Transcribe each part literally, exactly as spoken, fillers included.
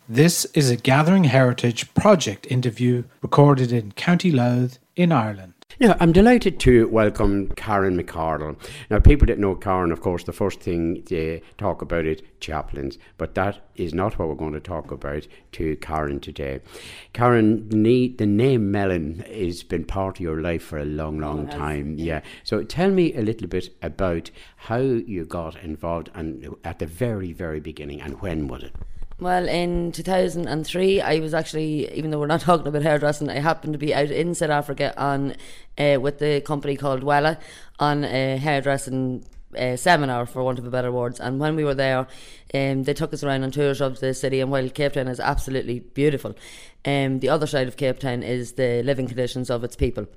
This is a Gathering Heritage project interview recorded in County Louth in Ireland. Now, I'm delighted to welcome Karen McArdle. Now, people that know Karen, of course, the first thing they talk about is chaplains, but that is not what we're going to talk about to Karen today. Karen, the name Mellon has been part of your life for a long, long oh, time. Yeah. So tell me a little bit about how you got involved and at the very, very beginning, and when was it? Well, in two thousand three, I was actually, even though we're not talking about hairdressing, I happened to be out in South Africa on uh, with the company called Wella on a hairdressing uh, seminar, for want of a better words. And when we were there, um, they took us around on tours of the city. And while Cape Town is absolutely beautiful, um, the other side of Cape Town is the living conditions of its people.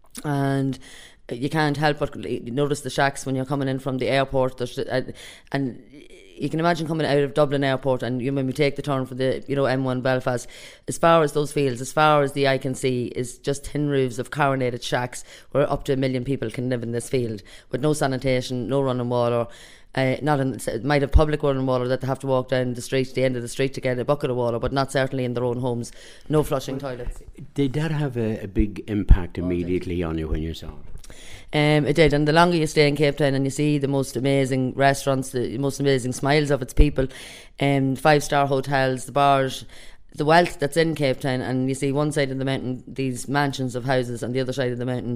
And you can't help but notice the shacks when you're coming in from the airport. There's, uh, and you can imagine coming out of Dublin Airport, and you, when we take the turn for the you know M one Belfast, as far as those fields, as far as the eye can see, is just tin roofs of coronated shacks where up to a million people can live in this field with no sanitation, no running water. Uh, not in, it might have public running water that they have to walk down the street, the end of the street to get a bucket of water, but not certainly in their own homes. No flushing toilets. Did that have a, a big impact immediately on you when you saw it? Um, it did, and the longer you stay in Cape Town and you see the most amazing restaurants, the most amazing smiles of its people, um, five-star hotels, the bars, the wealth that's in Cape Town, and you see one side of the mountain these mansions of houses, and the other side of the mountain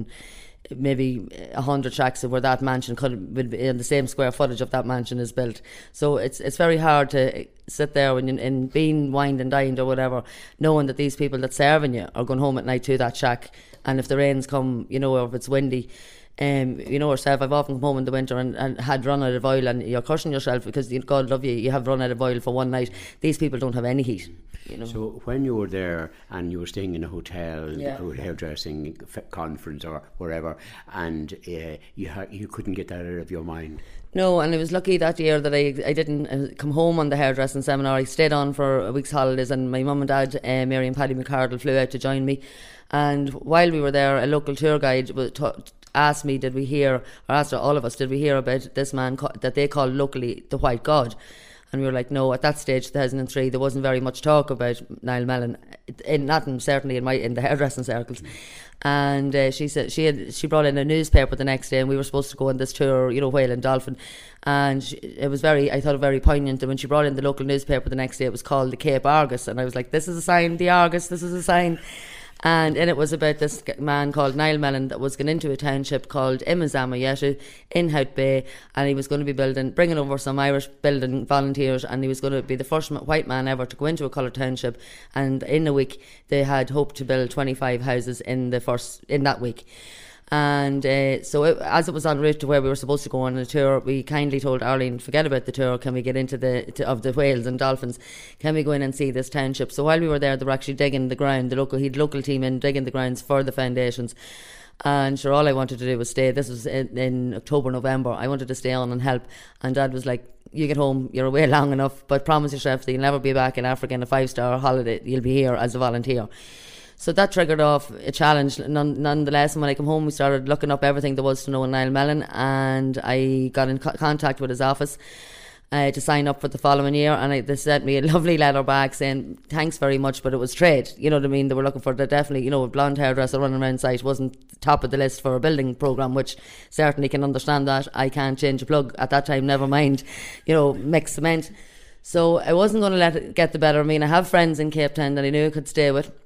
maybe a hundred shacks where that mansion could be in the same square footage of that mansion is built. So it's it's very hard to sit there when you're in being wined and dined or whatever, knowing that these people that's serving you are going home at night to that shack, and if the rains come, you know, or if it's windy, Um, you know yourself, I've often come home in the winter and, and had run out of oil, and you're cursing yourself because God love you, you have run out of oil for one night. These people don't have any heat, you know. So when you were there and you were staying in a hotel, yeah. or hairdressing conference or wherever, and uh, you ha- you couldn't get that out of your mind. No, and I was lucky that year that I I didn't come home on the hairdressing seminar. I stayed on for a week's holidays, and my mum and dad, uh, Mary and Paddy McArdle, flew out to join me. And while we were there, a local tour guide was taught asked me, did we hear, or asked all of us, did we hear about this man co- that they call locally the White God? And we were like, no. At that stage, two thousand three, there wasn't very much talk about Niall Mellon, in, not in, certainly in my in the hairdressing circles. And uh, she said she had she brought in a newspaper the next day, and we were supposed to go on this tour, you know, whale and dolphin. And she, it was very, I thought, it very poignant. And when she brought in the local newspaper the next day, it was called the Cape Argus, and I was like, this is a sign, the Argus, this is a sign. And and it was about this man called Niall Mellon that was going into a township called Imazamayetu in Hout Bay, and he was going to be building, bringing over some Irish building volunteers, and he was going to be the first white man ever to go into a coloured township. And in a week, they had hoped to build twenty-five houses in the first in that week. And uh, so it, as it was en route to where we were supposed to go on a tour, we kindly told Arlene, forget about the tour, can we get into the to, of the whales and dolphins, can we go in and see this township? So while we were there, they were actually digging the ground, the local he'd local team in digging the grounds for the foundations. And sure, all I wanted to do was stay. This was in, in October, November. I wanted to stay on and help, and Dad was like, you get home, you're away long enough, but promise yourself that you'll never be back in Africa in a five star holiday, you'll be here as a volunteer. So that triggered off a challenge. None, nonetheless, and when I came home, we started looking up everything there was to know on Niall Mellon, and I got in co- contact with his office uh, to sign up for the following year, and I, they sent me a lovely letter back saying thanks very much, but it was trade, you know what I mean. They were looking for the definitely, you know, a blonde hairdresser running around site wasn't top of the list for a building programme, which certainly can understand that. I can't change a plug at that time, never mind, you know, mix cement. So I wasn't going to let it get the better of me, and I have friends in Cape Town that I knew I could stay with.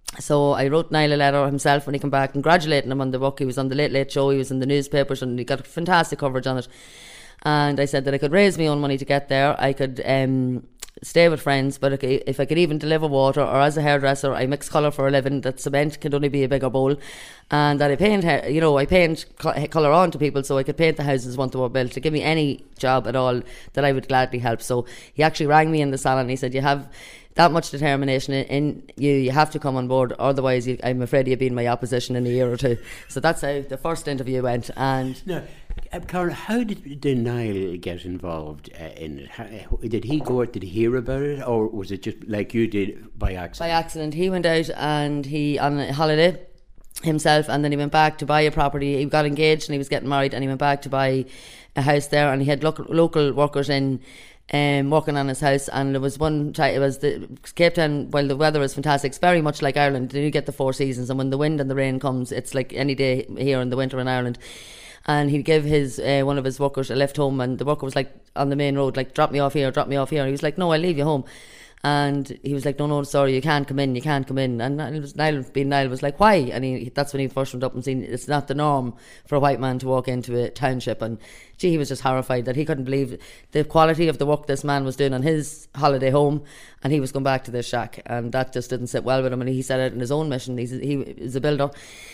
So I wrote Niall a letter himself when he came back, congratulating him on the work. He was on the Late Late Show, he was in the newspapers, and he got fantastic coverage on it. And I said that I could raise my own money to get there. I could um, stay with friends, but if I could even deliver water, or as a hairdresser, I mix colour for a living, that cement could only be a bigger bowl, and that I paint, you know, I paint colour on to people, so I could paint the houses once they were built. To give me any job at all, that I would gladly help. So he actually rang me in the salon, and he said, you have that much determination in, in you, you have to come on board, otherwise you, I'm afraid you'll be in my opposition in a year or two. So that's how the first interview went. And now, uh, Karen, how did, did Niall get involved uh, in it? How, did he go out, did he hear about it, or was it just like you did, by accident? By accident. He went out and he, on a holiday himself, and then he went back to buy a property. He got engaged and he was getting married, and he went back to buy a house there, and he had local, local workers in um, working on his house, and there was one time, it was the Cape Town, while the weather is fantastic, it's very much like Ireland. You get the four seasons, and when the wind and the rain comes, it's like any day here in the winter in Ireland. And he'd give his uh, one of his workers a lift home, and the worker was like on the main road, like, drop me off here, drop me off here. And he was like, no, I'll leave you home. And he was like, no, no, sorry, you can't come in, you can't come in. And it was, Niall, being Niall, was like, why? And he, that's when he first went up and seen it's not the norm for a white man to walk into a township. And gee, he was just horrified that he couldn't believe the quality of the work this man was doing on his holiday home, and he was going back to this shack, and that just didn't sit well with him. And he said it in his own mission. He's, he is a builder,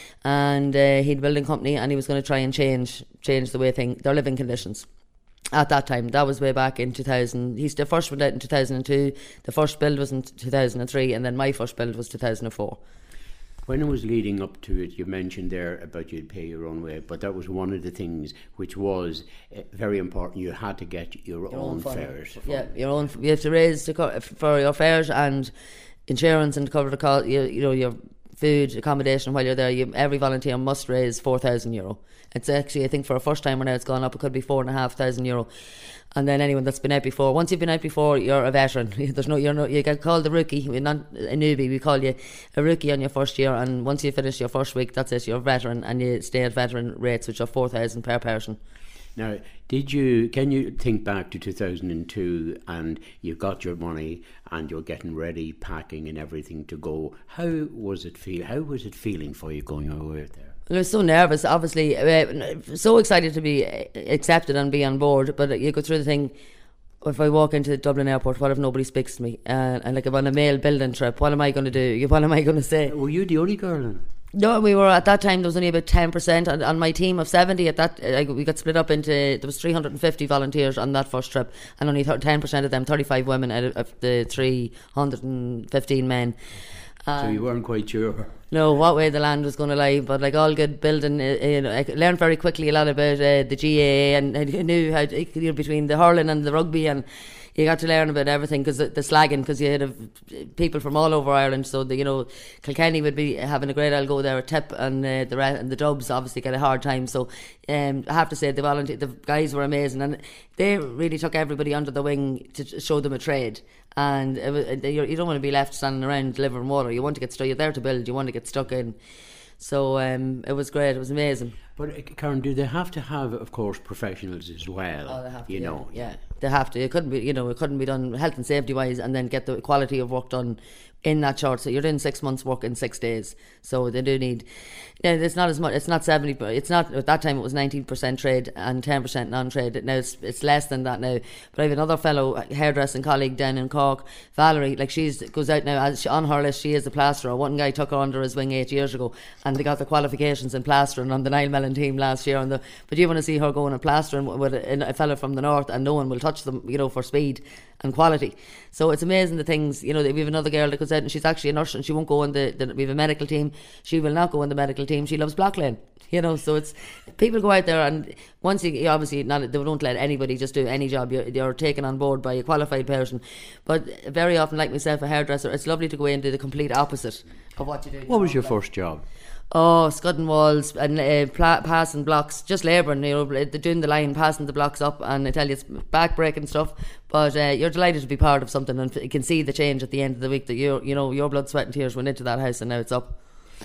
and uh, he had a building company, and he was going to try and change change the way thing their living conditions. At that time, that was way back in two thousand. He's the first one out in two thousand two. The first build was in two thousand three, and then my first build was two thousand four. When it was leading up to it, you mentioned there about you'd pay your own way, but that was one of the things which was uh, very important. You had to get your, your own, own fares. Yeah, your own. You have to raise to co- for your fares and insurance and to cover the cost. You, you know, your food, accommodation while you're there. You, every volunteer must raise four thousand euro. It's actually, I think, for a first timer now, it's gone up. It could be four and a half thousand euro. And then anyone that's been out before, once you've been out before, you're a veteran. There's no, you're no, you get called a rookie. We're not a newbie. We call you a rookie on your first year. And once you finish your first week, that's it. You're a veteran, and you stay at veteran rates, which are four thousand per person. Now, did you? Can you think back to two thousand two, and you got your money, and you're getting ready, packing, and everything to go? How was it feel? How was it feeling for you going away there? I was so nervous, obviously, uh, so excited to be accepted and be on board. But you go through the thing. If I walk into Dublin Airport, what if nobody speaks to me? Uh, and like, I'm on a male building trip, what am I going to do? What am I going to say? Were you the only girl in? No, we were at that time. There was only about ten percent on, on my team of seventy. At that, uh, we got split up into. There was three hundred and fifty volunteers on that first trip, and only ten percent of them, thirty-five women out of, of the three hundred and fifteen men. Um, so you weren't quite sure. No, what way the land was going to lie, but like all good building, uh, you know, I learned very quickly a lot about uh, the G A A, and I knew how to, you know, between the hurling and the rugby, and you got to learn about everything, because the, the slagging, because you had uh, people from all over Ireland. So the, you know, Kilkenny would be having a great I'll go there, a tip, and uh, the and the Dubs obviously get a hard time. So um, I have to say the volunteer, the guys were amazing, and they really took everybody under the wing to show them a trade. And it was, you don't want to be left standing around delivering water. You want to get stuck. You're there to build. You want to get stuck in. So um, it was great. It was amazing. But uh, Karen, do they have to have, of course, professionals as well? Oh, they have to. You yeah, know, yeah, they have to. It couldn't be, you know, it couldn't be done health and safety wise, and then get the quality of work done in that short. So you're doing six months work in six days. So they do need. Yeah, it's not as much. It's not seventy. It's not at that time. It was nineteen percent trade and ten percent non-trade. Now it's it's less than that now. But I have another fellow hairdressing colleague down in Cork, Valerie. Like she's goes out now as she, on her list. She is a plasterer. One guy took her under his wing eight years ago, and they got the qualifications in plastering on the Niall Mellon team last year. And the but you want to see her going and plastering with a, a fellow from the north, and no one will touch them. You know, for speed and quality. So it's amazing the things, you know. We have another girl that goes out, and she's actually a nurse, and she won't go in the, the we have a medical team. She will not go in the medical team. She loves Block Lane, you know. So it's people go out there, and once you, you obviously not, they don't let anybody just do any job. You're, you're taken on board by a qualified person. But very often, like myself, a hairdresser, it's lovely to go in and do the complete opposite of what you do. What was your first job? Oh, scudding walls and uh, pla- passing blocks, just labouring, you know, doing the line, passing the blocks up, and I tell you, it's back-breaking stuff, but uh, you're delighted to be part of something, and you can see the change at the end of the week, that you you know, your blood, sweat and tears went into that house, and now it's up.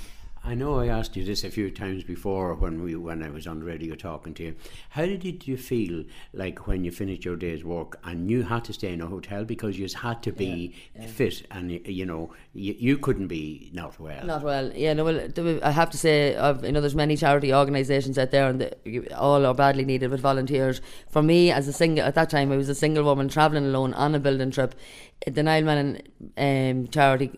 I know I asked you this a few times before when we when I was on the radio talking to you. How did you feel like when you finished your day's work and you had to stay in a hotel because you had to be yeah, yeah. fit, and you know you, you couldn't be not well? Not well, yeah. No, well, I have to say, I've, you know, there's many charity organisations out there, and the, all are badly needed with volunteers. For me, as a single at that time, I was a single woman travelling alone on a building trip. The Niall Mellon um, charity.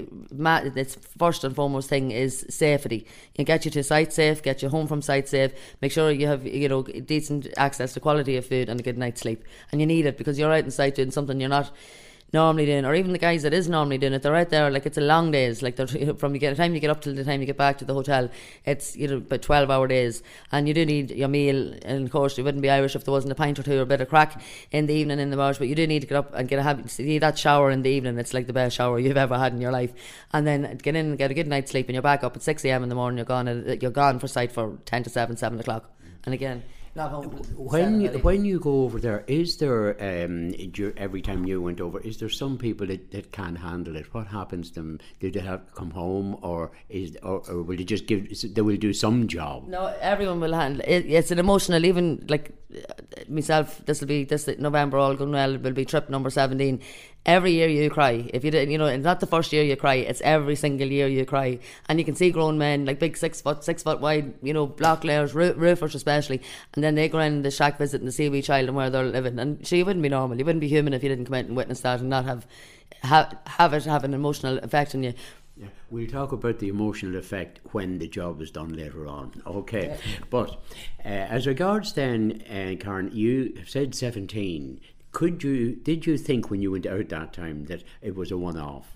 Its first and foremost thing is safety. You get you to site safe, get you home from site safe, make sure you have, you know, decent access to quality of food and a good night's sleep. And you need it, because you're out in site doing something you're not normally doing, or even the guys that is normally doing it, they're out there, like, it's a long days, like, they're from you get the time you get up till the time you get back to the hotel, it's, you know, about twelve hour days, and you do need your meal. And of course you wouldn't be Irish if there wasn't a pint or two or a bit of crack in the evening in the marsh, but you do need to get up and get a habit. See that shower in the evening, it's like the best shower you've ever had in your life, and then get in and get a good night's sleep, and you're back up at six a.m. in the morning. You're gone you're gone for sight for ten to seven, seven o'clock. And again, Not home. When you, when you go over there, is there um, dur- every time you went over, is there some people that, that can't handle it? What happens to them? Do they have to come home, or is or, or will they just give? They will do some job. No, everyone will handle it. It's an emotional. Even like myself, this will be this November. All going well. It will be trip number seventeen. Every year you cry. If you did, you know, it's not the first year you cry. It's every single year you cry, and you can see grown men like big six foot, six foot wide, you know, block layers, roo- roofers especially, and then they go in the shack visit and they see a wee child and where they're living. And so you wouldn't be normal. You wouldn't be human if you didn't come out and witness that and not have have, have it have an emotional effect on you. Yeah, we'll talk about the emotional effect when the job is done later on. Okay, yeah. But uh, as regards then, uh, Karen, you have said seventeen. Could you, did you think when you went out that time that it was a one-off?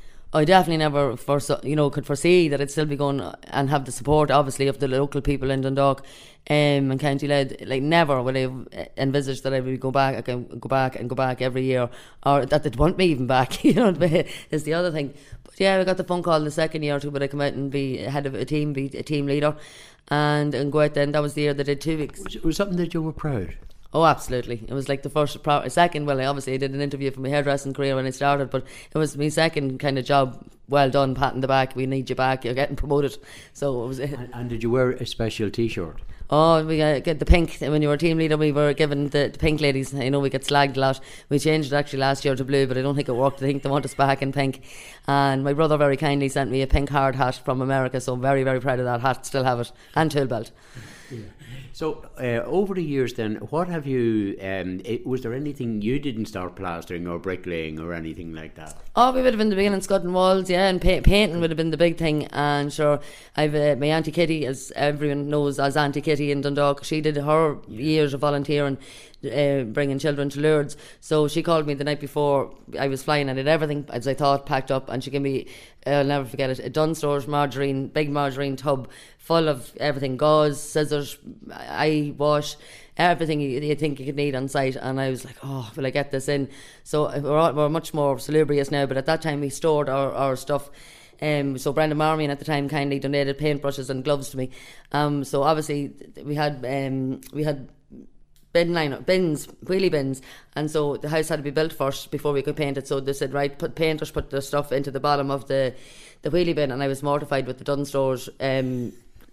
I definitely never, foresaw, you know, could foresee that it'd still be going and have the support, obviously, of the local people in Dundalk um, and County Louth. Like, never would I have envisaged that I would go back, I can go back and go back every year, or that they'd want me even back. You know, is the other thing. But yeah, I got the phone call the second year too, but I come out and be head of a team, be a team leader, and and go out then. That was the year that I did two weeks. Was it was something that you were proud? Oh, absolutely. It was like the first, pro- second, well, I obviously I did an interview for my hairdressing career when I started, but it was my second kind of job. Well done, pat in the back, we need you back, you're getting promoted. So it was. And, and did you wear a special T-shirt? Oh, we uh, get the pink. When you were team leader, we were given the, the pink ladies. You know, we get slagged a lot. We changed it actually last year to blue, but I don't think it worked. I think they want us back in pink. And my brother very kindly sent me a pink hard hat from America, so I'm very, very proud of that hat. Still have it. And tool belt. Yeah. So uh, over the years then, what have you, um, it, was there anything you didn't start plastering or bricklaying or anything like that? Oh, we would have been the beginning scudding walls, yeah, and pa- painting would have been the big thing. And sure, I've uh, my Auntie Kitty, as everyone knows as Auntie Kitty in Dundalk, she did her years of volunteering, uh, bringing children to Lourdes. So she called me the night before I was flying, and I had everything, as I thought, packed up, and she gave me, uh, I'll never forget it, a Dunn Stores margarine, big margarine tub, full of everything, gauze, scissors, eye wash, everything you, you think you could need on site. And I was like, oh, will I get this in? So we're, all, we're much more salubrious now, but at that time we stored our, our stuff. Um, so Brendan Marmion at the time kindly donated paintbrushes and gloves to me. Um, so obviously we had um, we had bin line bins, wheelie bins, and so the house had to be built first before we could paint it. So they said, right, put painters put the stuff into the bottom of the the wheelie bin, and I was mortified with the Dunn Stores um,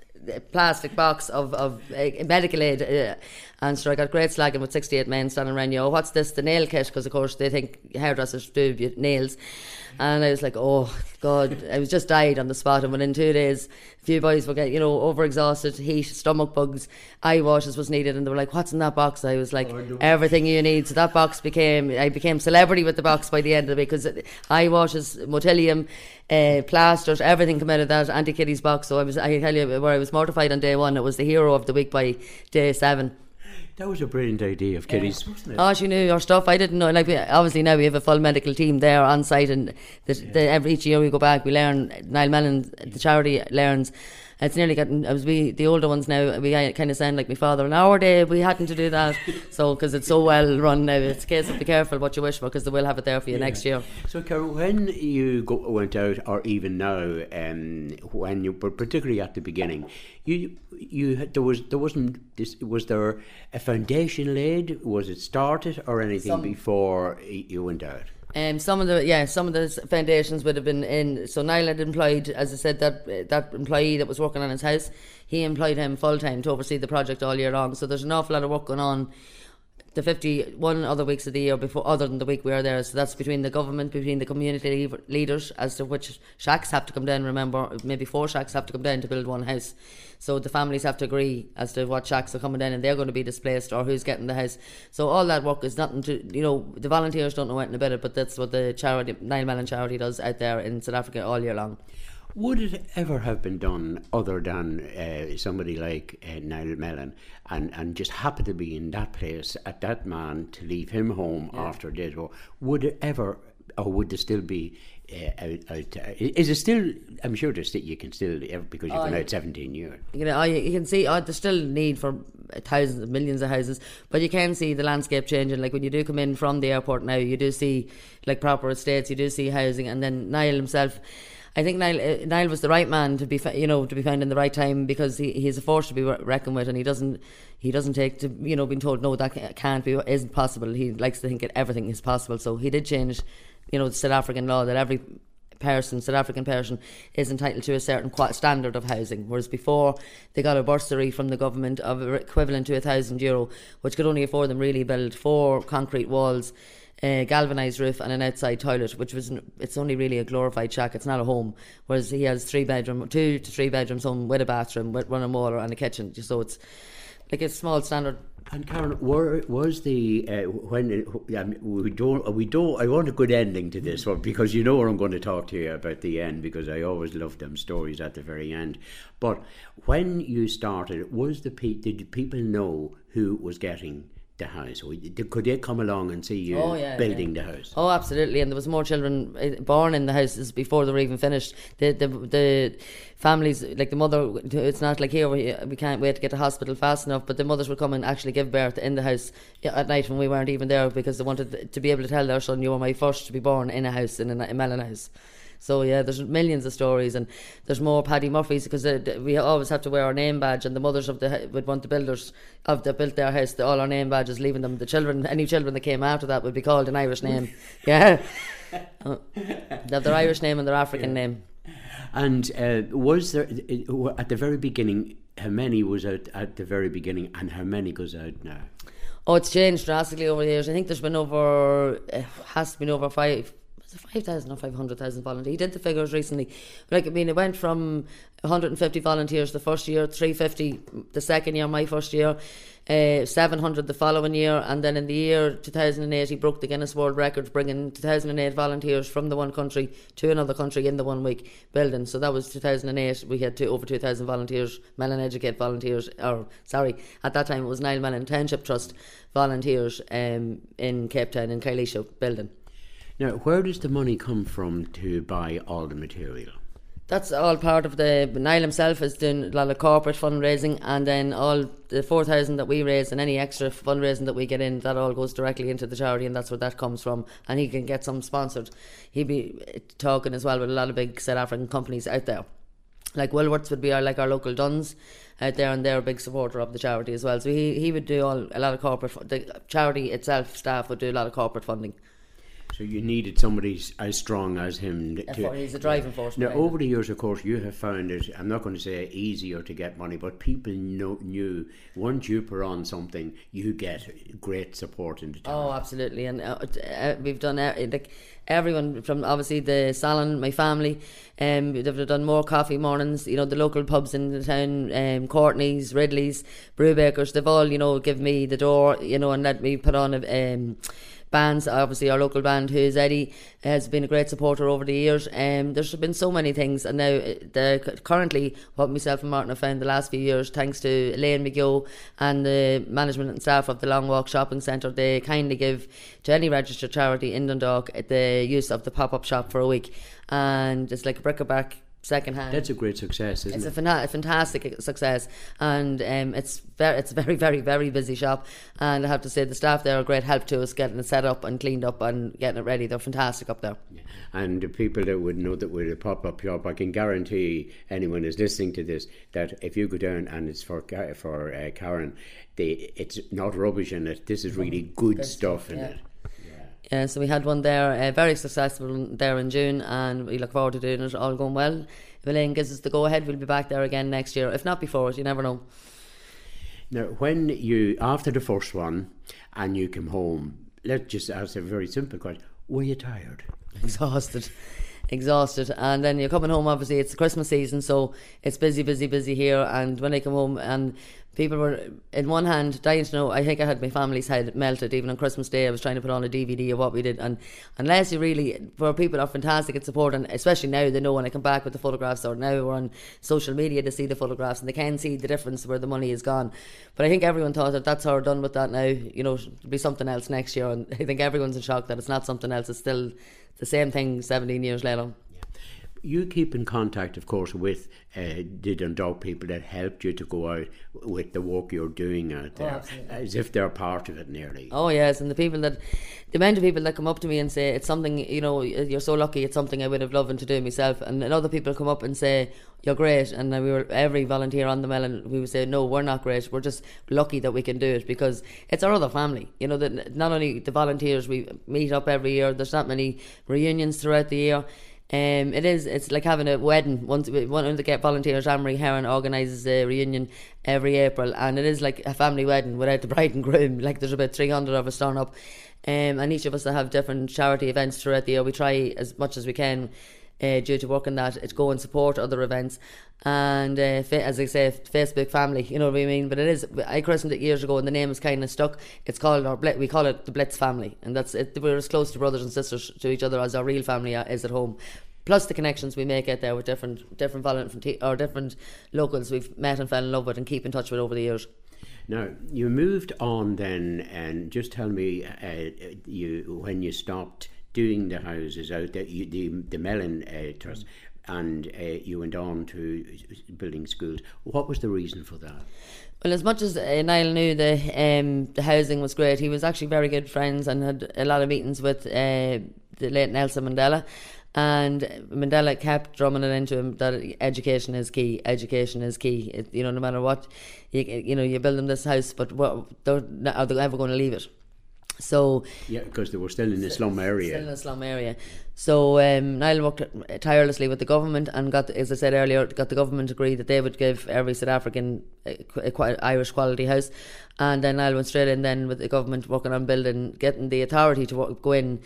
plastic box of, of uh, medical aid, uh, and so I got great slagging with sixty-eight men standing around, you know, what's this, the nail kit, because of course they think hairdressers do nails. And I was like, oh God, I was just died on the spot. And within two days, a few boys were getting, you know, overexhausted, heat, stomach bugs, eye washes was needed, and they were like, what's in that box? I was like, oh, everything you need. So that box became, I became celebrity with the box by the end of it, because eye washes, Motilium, uh, plasters, everything came out of that Auntie Kitty's box. So I was, I can tell you, where I was mortified on day one, it was the hero of the week by day seven. That was a brilliant idea of Kitty's, yeah. wasn't it? Oh, she knew her stuff. I didn't know. Like, we, obviously now we have a full medical team there on site, and the, yeah. the, every each year we go back, we learn. Niall Mellon, the charity, learns. It's nearly getting. I was we the older ones now. We kind of sound like my father. In our day, we hadn't to do that. So because it's so well run now, it's a case of be careful what you wish for, because they will have it there for you yeah. next year. So, Carol, when you go, went out, or even now, um, when you, but particularly at the beginning, you you there was there wasn't this, was there a foundation laid? Was it started or anything Some. before you went out? Um, some of the yeah, some of the foundations would have been in. So Niall had employed, as I said, that that employee that was working on his house. He employed him full time to oversee the project all year long. So there's an awful lot of work going on the fifty-one other weeks of the year before, other than the week we are there. So that's between the government, between the community leaders, as to which shacks have to come down. Remember, maybe four shacks have to come down to build one house. So the families have to agree as to what shacks are coming down and they're going to be displaced, or who's getting the house. So all that work is nothing to, you know, the volunteers don't know anything about it, but that's what the charity, Niall Mellon charity, does out there in South Africa all year long. Would it ever have been done other than uh, somebody like uh, Niall Mellon and, and just happen to be in that place at that man to leave him home yeah. after death? Or would it ever, or would there still be uh, out, out, uh, is it still, I'm sure there's still, you can still, because you've oh, been out seventeen years. You know, you can see oh, there's still need for thousands of millions of houses, but you can see the landscape changing. Like when you do come in from the airport now, you do see like proper estates, you do see housing, and then Niall himself, I think Niall, uh, Niall was the right man to be, you know, to be found in the right time, because he, he's a force to be reckoned with, and he doesn't, he doesn't take to, you know, being told no, that can't be, isn't possible. He likes to think that everything is possible. So he did change, you know, the South African law that every person, South African person, is entitled to a certain standard of housing, whereas before they got a bursary from the government of equivalent to a thousand euro, which could only afford them really build four concrete walls, a galvanised roof and an outside toilet, which was, it's only really a glorified shack, it's not a home, whereas he has three bedroom two to three bedrooms home with a bathroom, with running water and a kitchen, so it's like a small standard. And Karen, were, was the uh, when uh, we don't we don't I want a good ending to this one, because you know where I'm going to talk to you about the end, because I always love them stories at the very end. But when you started, was the pe- did people know who was getting the house? Could they come along and see you oh, yeah, building yeah. the house? Oh, absolutely. And there was more children born in the houses before they were even finished. The the the families, like the mother, it's not like here we, we can't wait to get to hospital fast enough, but the mothers would come and actually give birth in the house at night when we weren't even there, because they wanted to be able to tell their son, you were my first to be born in a house, in a melon house. So yeah, there's millions of stories, and there's more Paddy Murphys, because uh, we always have to wear our name badge, and the mothers of the would want the builders of the built their house, the, all our name badges, leaving them. The children, any children that came after that would be called an Irish name. Yeah, uh, they have their Irish name and their African yeah. name. And uh, was there at the very beginning? How many was out at the very beginning, and how many goes out now? Oh, it's changed drastically over the years. I think there's been over, it has been over five. five thousand or five hundred thousand volunteers. He did the figures recently. Like, I mean, it went from one hundred fifty volunteers the first year, three hundred fifty the second year, my first year, uh, seven hundred the following year, and then in the year two thousand eight he broke the Guinness World Record, bringing two thousand eight volunteers from the one country to another country in the one week building. So that was two thousand eight. We had two, over two thousand volunteers, Mellon Educate volunteers, or sorry, at that time it was Niall Mellon Township Trust volunteers um, in Cape Town, in Carlisle building. Now, where does the money come from to buy all the material? That's all part of the... Niall himself is doing a lot of corporate fundraising, and then all the four thousand that we raise and any extra fundraising that we get in, that all goes directly into the charity, and that's where that comes from. And he can get some sponsored. He'd be talking as well with a lot of big South African companies out there. Like Woolworths would be our, like our local Duns out there, and they're a big supporter of the charity as well. So he, he would do all, a lot of corporate... The charity itself, staff, would do a lot of corporate funding. So you needed somebody as strong as him. To, He's a driving force. Now, over the years, of course, you have found it, I'm not going to say easier to get money, but people know, knew once you put on something, you get great support in the town. Oh, absolutely. And uh, uh, we've done, uh, like, everyone from obviously the salon, my family, um, they've done more coffee mornings, you know, the local pubs in the town, um, Courtney's, Ridley's, Brewbakers, they've all, you know, give me the door, you know, and let me put on a... Um, bands, obviously our local band Who's Eddie has been a great supporter over the years. Um, there's been so many things, and now the, currently what myself and Martin have found the last few years, thanks to Elaine McGill and the management and staff of the Long Walk Shopping Centre, they kindly give to any registered charity in Dundalk the use of the pop-up shop for a week, and it's like a bric-a-brac second hand. That's a great success, isn't it's it? It's a fana- fantastic success, and um, it's very, it's a very, very, very busy shop. And I have to say, the staff there are a great help to us getting it set up and cleaned up and getting it ready. They're fantastic up there. Yeah. And the people that would know that we're a pop-up shop, I can guarantee anyone who's listening to this that if you go down and it's for for uh, Karen, they, it's not rubbish in it. This is really good, good stuff, stuff in yeah. it. Yeah, uh, so we had one there, uh, very successful there in June, and we look forward to doing it, all going well. If Elaine gives us the go-ahead, we'll be back there again next year, if not before it, you never know. Now, when you, after the first one, and you came home, let's just ask a very simple question, were you tired? Exhausted. Exhausted, and then you're coming home, obviously it's the Christmas season, so it's busy busy busy here, and when I come home, and people were in one hand dying to know, I think I had my family's head melted. Even on Christmas Day I was trying to put on a D V D of what we did, and unless you really, for people are fantastic at support, and especially now they know when I come back with the photographs, or now we're on social media to see the photographs and they can see the difference where the money is gone. But I think everyone thought that that's how we're done with that now, you know, it'll be something else next year, and I think everyone's in shock that it's not something else, it's still the same thing seventeen years later. You keep in contact, of course, with uh, the Dundalk people that helped you to go out with the work you're doing out there, oh, as if they're part of it nearly. Oh yes, and the people that, the amount of people that come up to me and say it's something, you know, you're so lucky, it's something I would have loved to do myself, and other people come up and say you're great, and we were every volunteer on the Mellon, we would say no, we're not great, we're just lucky that we can do it because it's our other family. You know, that not only the volunteers, we meet up every year. There's not many reunions throughout the year. Um, it is. It's like having a wedding. Once one of the volunteers, Anne-Marie Heron, organises a reunion every April, and it is like a family wedding without the bride and groom. Like there's about three hundred of us turn up, um, and each of us have different charity events throughout the year. We try as much as we can, uh, due to work on that, to go and support other events. And uh, as I say, Facebook family. You know what I mean? But it is. I christened it years ago, and the name is kind of stuck. It's called our. We call it the Blitz family, and that's it. We're as close to brothers and sisters to each other as our real family is at home. Plus the connections we make out there with different different volunteer or different locals we've met and fell in love with and keep in touch with over the years. Now you moved on then, and just tell me, uh, you when you stopped doing the houses out there, you, the the Mellon uh, Trust, and uh, you went on to building schools. What was the reason for that? Well, as much as uh, Niall knew the um, the housing was great, he was actually very good friends and had a lot of meetings with uh, the late Nelson Mandela. And Mandela kept drumming it into him that education is key. Education is key. It, you know, no matter what, you, you know, you build them this house, but what, they're, are they ever going to leave it? So yeah, because they were still in the slum area. Still in the slum area. So um, Niall worked tirelessly with the government and got, as I said earlier, got the government to agree that they would give every South African a, a Irish quality house. And then Niall went straight in then with the government working on building, getting the authority to work, go in.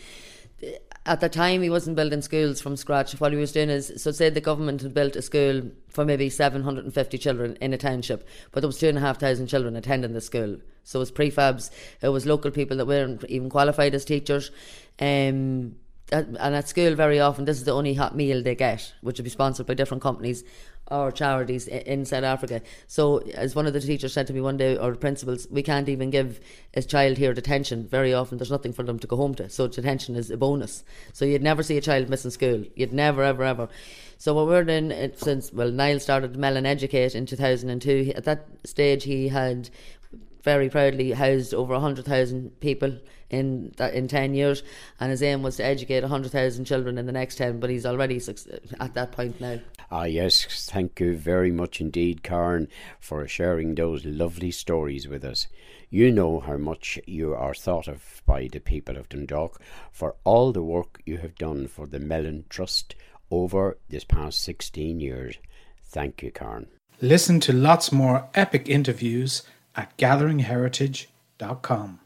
At the time, he wasn't building schools from scratch. What he was doing is, so say the government had built a school for maybe seven hundred fifty children in a township, but there was two and a half thousand children attending the school. So it was prefabs, it was local people that weren't even qualified as teachers. Um, and at school, very often, this is the only hot meal they get, which would be sponsored by different companies or charities in South Africa. So as one of the teachers said to me one day, or principals, we can't even give a child here detention. Very often there's nothing for them to go home to, so detention is a bonus. So you'd never see a child missing school. You'd never, ever, ever. So what we're doing, since, well, Niall started Mellon Educate in two thousand two. At that stage he had very proudly housed over one hundred thousand people in that, in ten years, and his aim was to educate one hundred thousand children in the next ten, but he's already at that point now. Ah yes, thank you very much indeed, Karen, for sharing those lovely stories with us. You know how much you are thought of by the people of Dundalk for all the work you have done for the Mellon Trust over this past sixteen years. Thank you, Karen. Listen to lots more epic interviews at gathering heritage dot com.